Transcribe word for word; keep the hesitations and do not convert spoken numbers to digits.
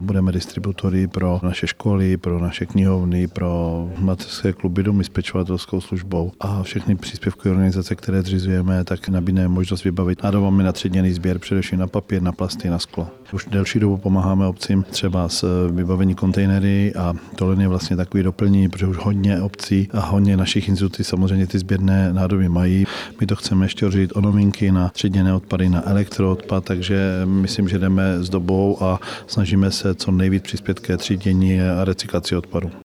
budeme distributory pro naše školy, pro naše knihovny, pro mateřské kluby, domy s pečovatelskou službou a všechny příspěvkové organizace, které zřizujeme, tak nabídneme možnost vybavit nádobami na tříděný sběr, především na papír, na plasty, na sklo. Už delší dobu pomáháme obcím třeba s vybavení kontejnery a tohle je vlastně takový doplnění, protože už hodně obcí a hodně našich institucí samozřejmě ty sběrné nádoby mají. My to chceme ještě rozšířit o novinky na tříděné odpady, na elektroodpad, takže myslím, že jdeme s dobou a snažíme se co nejvíc přispět ke třídění a recyklaci odpadu.